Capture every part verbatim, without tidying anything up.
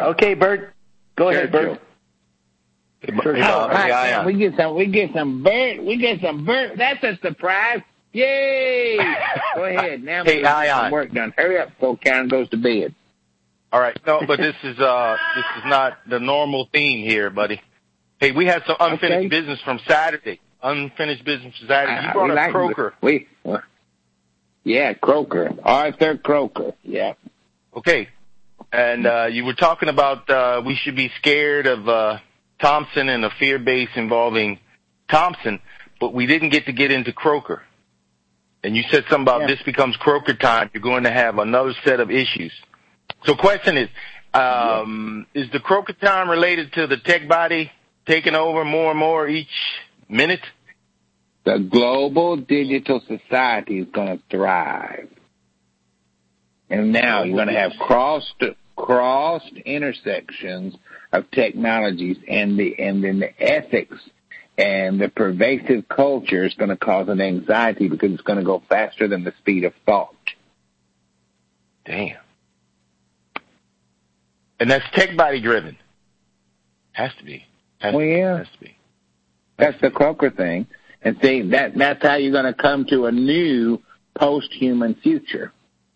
Okay, Bert. Go Sure, ahead, Bert. Hey, Sure. hey, Oh, Bob. right, Hey, man. Ion. We get some. We get some Bert. We get some Bert. That's a surprise. Yay! Go ahead. Now Hey, we get Ion. some work done. Hurry up before Karen goes to bed. All right. No, but this is uh this is not the normal theme here, buddy. Hey, we had some unfinished Okay. business from Saturday. Unfinished business from Saturday. You Uh, brought we up like- Croker. We, uh, yeah, Croker. Arthur Croker. Yeah. Okay. And uh you were talking about uh we should be scared of uh Thompson and a fear base involving Thompson, but we didn't get to get into Croker. And you said something about Yeah. this becomes Croker time. You're going to have another set of issues. So question is, um, is the Croker time related to the tech body taking over more and more each minute? The global digital society is going to thrive. And now you're going to have crossed, crossed intersections of technologies, and the, and then the ethics and the pervasive culture is going to cause an anxiety because it's going to go faster than the speed of thought. Damn. And that's tech body driven. Has to be. Has Well, to be. yeah. Has to be. That's the Croker thing. And see, that, that's how you're going to come to a new post-human future.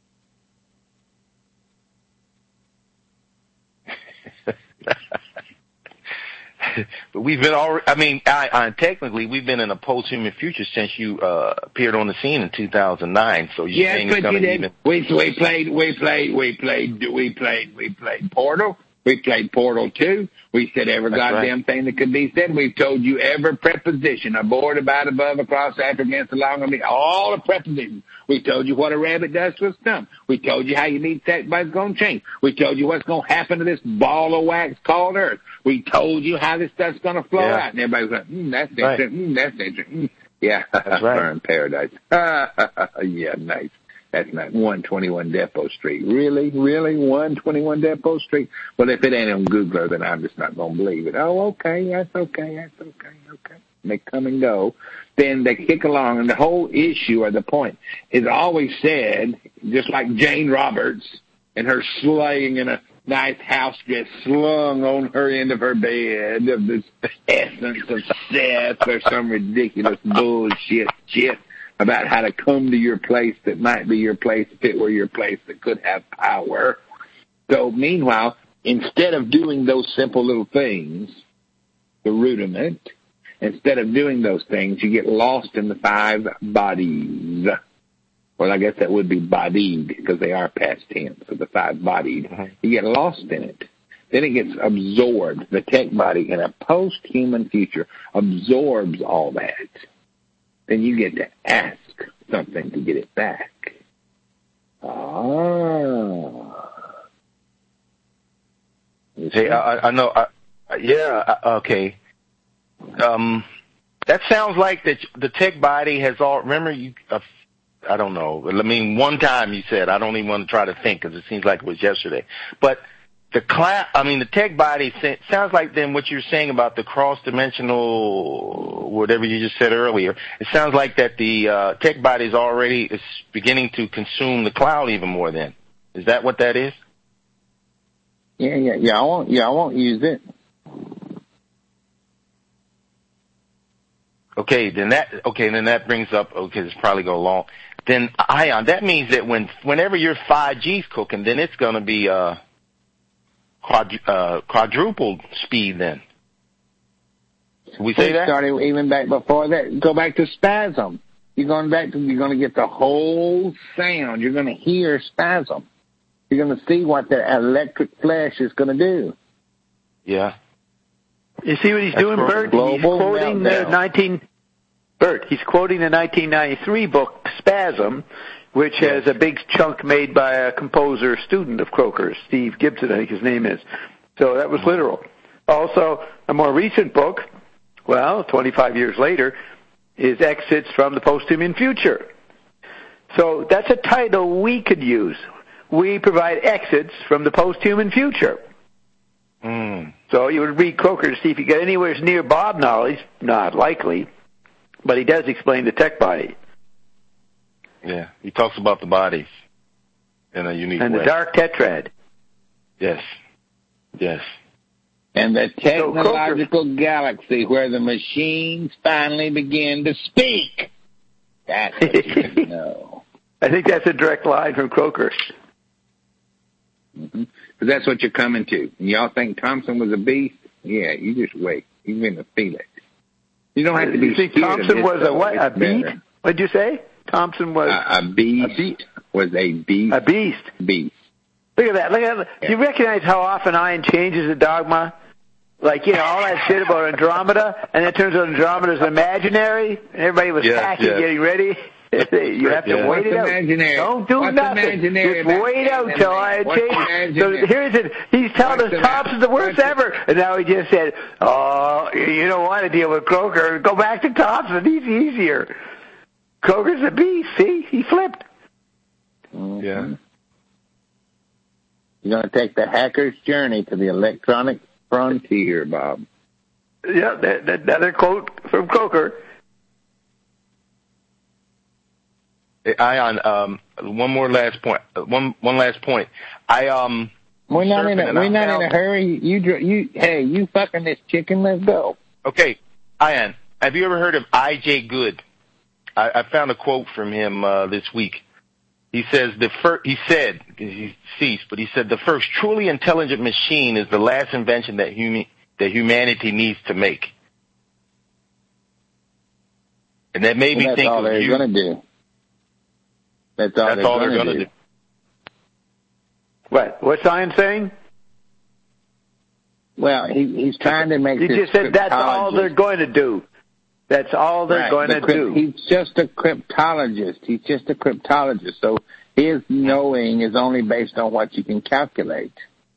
But we've been already, I mean, I, I, technically, we've been in a post-human future since you uh, appeared on the scene in two thousand nine. So you're Yes, saying it's but going you to did. even... We we played we played we played we played we played Portal. We played Portal two. We said every That's goddamn right. thing that could be said. We've told you every preposition: aboard, about, above, across, after, against, along, on me. All the prepositions. We told you what a rabbit does to a stump. We told you how you need everybody's going to change. We told you what's going to happen to this ball of wax called Earth. We told you how this stuff's going to flow Yeah. out. And everybody's like, mm, that's Right. interesting. Mm, that's interesting. Mm. Yeah, That's right. Burn Paradise. Yeah, nice. That's not one twenty-one Depot Street. Really? Really? one twenty-one Depot Street? Well, if it ain't on Googler, then I'm just not going to believe it. Oh, okay. That's okay. That's okay. Okay. They come and go. Then they kick along, and the whole issue or the point is always said, just like Jane Roberts and her slaying in a nice house dress slung on her end of her bed of this essence of death or some ridiculous bullshit shit about how to come to your place that might be your place if it were your place that could have power. So meanwhile, instead of doing those simple little things, the rudiment, instead of doing those things, you get lost in the five bodies. Well, I guess that would be bodied because they are past tense, so the five bodied. Mm-hmm. You get lost in it. Then it gets absorbed. The tech body in a post-human future absorbs all that. Then you get to ask something to get it back. Ah. Hey, I, I know. I, yeah, I- okay. Um, that sounds like that the tech body has all. Remember, you. Uh, I don't know. I mean, one time you said I don't even want to try to think because it seems like it was yesterday. But the cloud. I mean, the tech body sounds like then what you're saying about the cross-dimensional, whatever you just said earlier. It sounds like that the uh, tech body is already is beginning to consume the cloud even more. Then is that what that is? Yeah, yeah, yeah. I won't. Yeah, I won't use it. Okay, then that okay, then that brings up okay, it's probably go long. Then Ion, that means that when whenever your five G's cooking, then it's going to be uh, quad, uh quadrupled speed. Then Can we say We that? started even back before that. Go back to spasm. You're going back to. You're going to get the whole sound. You're going to hear spasm. You're going to see what the electric flash is going to do. Yeah. You see what he's That's doing, for Bert? He's global quoting the meltdown. nineteen. Bert, he's quoting the nineteen ninety-three book Spasm, which has a big chunk made by a composer student of Croker's, Steve Gibson, I think his name is. So that was literal. Also, a more recent book, well, twenty-five years later, is Exits from the Post-Human Future. So that's a title we could use. We provide exits from the post-human future. Mm. So you would read Croker to see if you get anywhere near Bob knowledge. Not likely. But he does explain the tech body. Yeah. He talks about the body in a unique And way. the dark tetrad. Yes. Yes. And the technological so galaxy where the machines finally begin to speak. That's what you need to know. I think that's a direct line from Croker. Mm-hmm. But that's what you're coming to. And y'all think Thompson was a beast? Yeah, you just wait. You're going to feel it. You don't have to be you think scared Thompson of was a what? A beast? Better. What did you say? Thompson was a, a beast. A beast. Was a beast. A beast. Beast. Look at that. Look at that. Yeah. Do you recognize how often Ian changes the dogma? Like, you know, all that shit about Andromeda, and it turns out Andromeda's imaginary, and everybody was yes, packing, yes. getting ready. You have to yeah. wait it out. Imaginary? Don't do What's nothing. Just wait out till I change. So here's it. He's telling What's us Thompson's the worst ever, and now he just said, "Oh, you don't want to deal with Croker. Go back to Thompson. He's easier." Croker's a beast. See, he flipped. Mm-hmm. Yeah. You're going to take the hacker's journey to the electronic frontier, Bob. Yeah, that, that, another quote from Croker. Ion, um, one more last point. One one last point. I um. We're not in a we're not found, in a hurry. You you hey you fucking this chicken. Let's go. Okay, Ion, have you ever heard of I J Good? I, I found a quote from him uh, this week. He says the first. He said he ceased, but he said the first truly intelligent machine is the last invention that humi- that humanity needs to make. And that made well, me that's think all of they're you. Going to do. That's all That's they're all going they're to do. do. What? What's Ian saying? Well, he, he's trying to make. You this just said that's all they're going to do. That's all they're right. going the to crypt, do. He's just a cryptologist. He's just a cryptologist. So his knowing is only based on what you can calculate.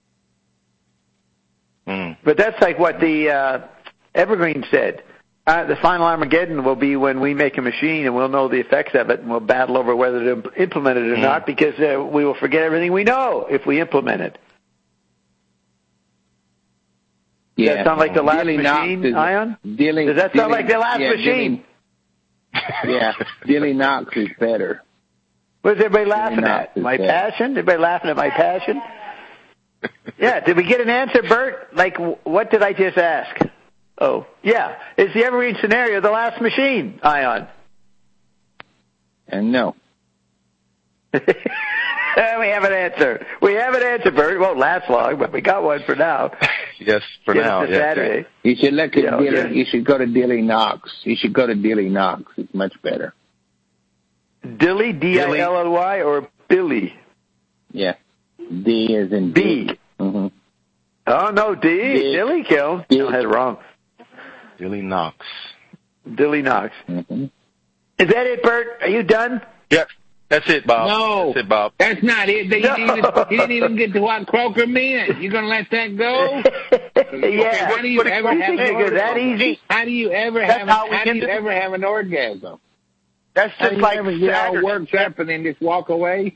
Mm. But that's like what the uh, Evergreen said. Uh, the final Armageddon will be when we make a machine and we'll know the effects of it and we'll battle over whether to implement it or mm. not because uh, we will forget everything we know if we implement it. Does Yeah. that sound like the last Dilly machine, is, Ion? Dilly, Does that sound Dilly, like the last yeah, machine? Dilly, yeah, Dilly Knox is better. What is everybody laughing Knox at? is My better. passion? Everybody laughing at my passion? Yeah, did we get an answer, Bert? Like, what did I just ask? Oh, yeah. Is the Evergreen scenario the last machine, Ion? And no. We have an answer. We have an answer, Bert. It won't last long, but we got one for now. Yes, for Get now. it to Yes. Saturday. You should look at Yeah, Dilly. yeah. You should go to Dilly Knox. You should go to Dilly Knox. It's much better. Dilly, D I L L Y, or Billy? Yeah. D is in B. D. Mm-hmm. Oh, no, D. D. Dilly kills. D. I had it wrong. Dilly Knox. Dilly Knox. Mm-hmm. Is that it, Bert? Are you done? Yep. That's it, Bob. No. That's it, Bob. That's not it. You, No. didn't, even, you didn't even get to what Croker meant. You going to let that go? Yeah. How do you ever have an Is orgasm? that easy? How do you ever That's have? how we How get do you to- ever have an orgasm? That's How do just you like ever get all Saturday. worked up and then just walk away?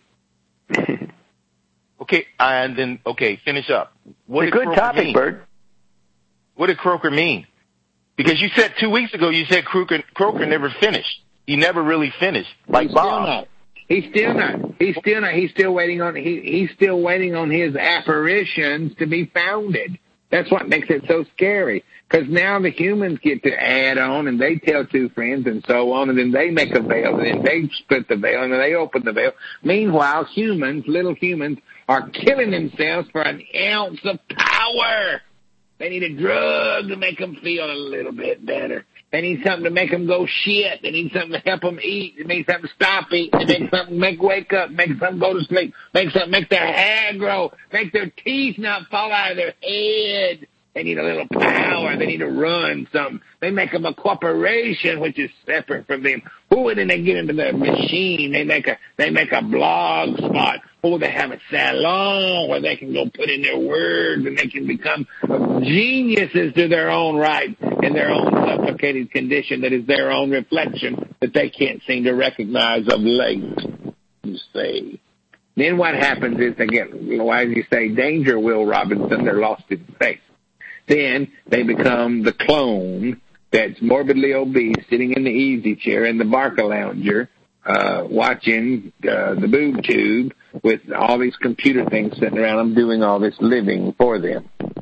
Okay, and then okay, finish up. What It's a did good Croker topic, mean? Bert. What did Croker mean? Because you said two weeks ago, you said Croker, Croker never finished. He never really finished, like He's still Bob. not. He's still not. He's still not. He's still waiting on. He, he's still waiting on his apparitions to be founded. That's what makes it so scary. Because now the humans get to add on, and they tell two friends, and so on, and then they make a veil, and then they split the veil, and then they open the veil. Meanwhile, humans, little humans, are killing themselves for an ounce of power. They need a drug to make them feel a little bit better. They need something to make them go shit. They need something to help them eat. They need something to stop eating. They need something to make wake up, make something go to sleep, make something make their hair grow, make their teeth not fall out of their head. They need a little power. They need to run something. They make them a corporation, which is separate from them. Oh, and then they get into their machine. They make a they make a blog spot. Oh, they have a salon where they can go put in their words and they can become geniuses to their own right in their own suffocated condition that is their own reflection that they can't seem to recognize of late. You say. Then what happens is they get, why do you say, danger, Will Robinson? They're lost in space. Then they become the clone that's morbidly obese, sitting in the easy chair in the Barca Lounger, uh, watching uh, the boob tube with all these computer things sitting around them doing all this living for them.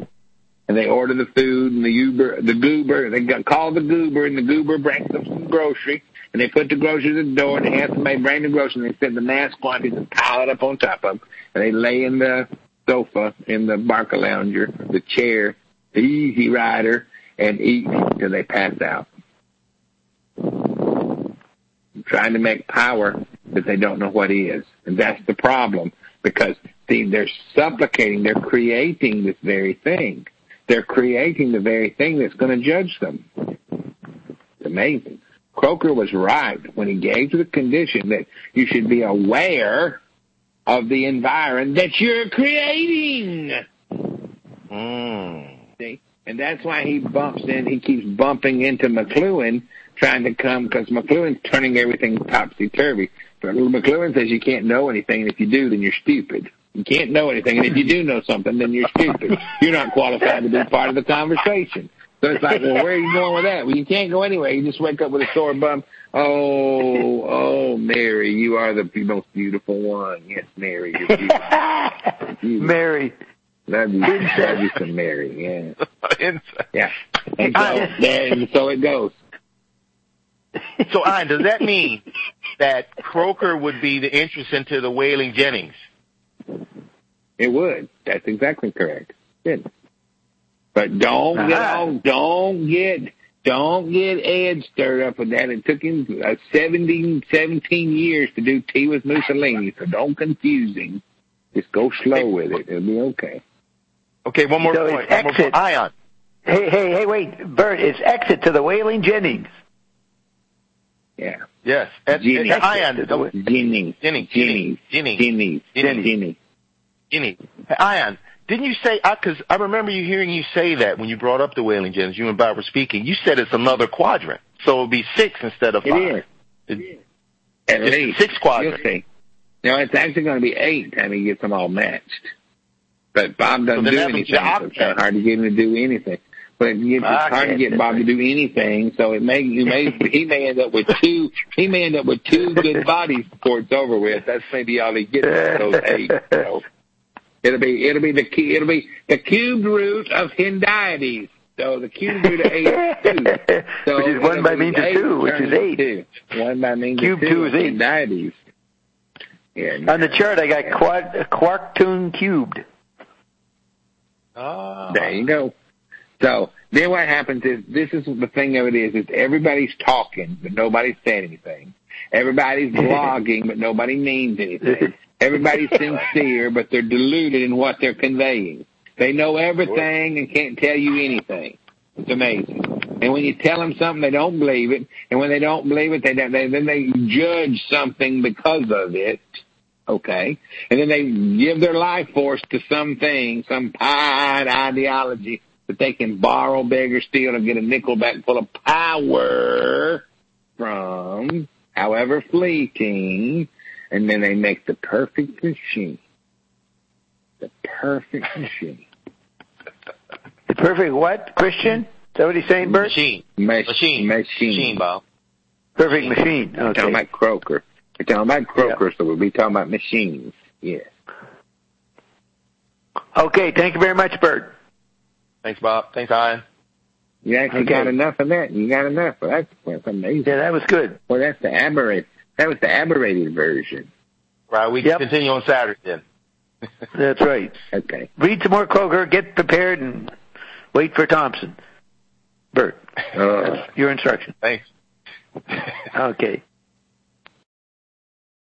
and they order the food, and the Uber, the goober, they got, call the goober, and the goober brings them some grocery, and they put the groceries at the door, and they have somebody bring the groceries, and they set the mass quantities and pile it up on top of them, and they lay in the sofa, in the Barca Lounger, the chair, the Easy Rider, and eat till they pass out. Trying to make power that they don't know what is. And that's the problem, because see, they're supplicating, they're creating this very thing. They're creating the very thing that's going to judge them. It's amazing. Croker was right when he gave to the condition that you should be aware of the environment that you're creating. Mm. See? And that's why he bumps in, he keeps bumping into McLuhan, trying to come, because McLuhan's turning everything topsy-turvy. But McLuhan says you can't know anything, and if you do, then you're stupid. You can't know anything, and if you do know something, then you're stupid. You're not qualified to be part of the conversation. So it's like, well, where are you going with that? Well, you can't go anywhere. You just wake up with a sore bum. Oh, oh, Mary, you are the most beautiful one. Yes, Mary, you're beautiful. beautiful. Mary. Love you, love you some Mary, yeah. Yeah. And so, and so it goes. So, Ian, does that mean that Croker would be the entrance into the Waylon Jennings? It would. That's exactly correct. Good. But don't uh-huh. get all, don't get, don't get Ed stirred up with that. It took him uh, seventeen, seventeen years to do Tea with Mussolini, so don't confuse him. Just go slow with it. It'll be okay. Okay, one more so point. It's one exit. Ion. Hey, hey, hey, wait, Bert, it's exit to the Waylon Jennings. Yeah. Yes. Jennings. Ion. Jennings. Jennings. Jennings. Jennings. Jennings. Jennings. Jennings. Ion, didn't you say, because I, I remember you hearing you say that when you brought up the Waylon Jennings, you and Bob were speaking, you said it's another quadrant. So it would be six instead of five. It is. It is. At it's least. Six quadrants. You'll see. No, it's actually going to be eight time he gets them all matched. But Bob doesn't so do anything, so it's kind of hard to get him to do anything. But it's hard to get Bob to do anything, so it may, you may, he may end up with two, he may end up with two good bodies before it's over with. That's maybe all he gets with those eight. So it'll be, it'll be the key, it'll be the cubed root of Hendiades. So the cubed root of eight is two. So which is one by means of two, which is eight. Two. One by means Cube of two. two is eight. Hendiades. Yeah, on the chart, I got quad, Quark-Tune cubed. Oh. There you go. So then what happens is, this is the thing of it is, is everybody's talking, but nobody's saying anything. Everybody's blogging, but nobody means anything. Everybody's sincere, but they're deluded in what they're conveying. They know everything and can't tell you anything. It's amazing. And when you tell them something, they don't believe it. And when they don't believe it, they, they then they judge something because of it. Okay? And then they give their life force to something, some pied ideology that they can borrow, beg, or steal and get a nickel back full of power from, however fleeting, and then they make the perfect machine. The perfect machine. The perfect what, Christian? Is that what he's saying, Bert? Machine. Mach- machine. Machine. Machine, Bob. Perfect machine. Okay. We're talking about Croker. We're talking about Croker, yep. So we'll be talking about machines. Yes. Okay, thank you very much, Bert. Thanks, Bob. Thanks, Ian. You actually okay. got enough of that. You got enough. Well, that's, that's amazing. Yeah, that was good. Well, that's the aberrated. That was the aberrated version. Right. We yep. can continue on Saturday then. That's right. Okay. Read some more Croker, get prepared, and wait for Thompson. Bert, uh, your instruction. Thanks. Okay.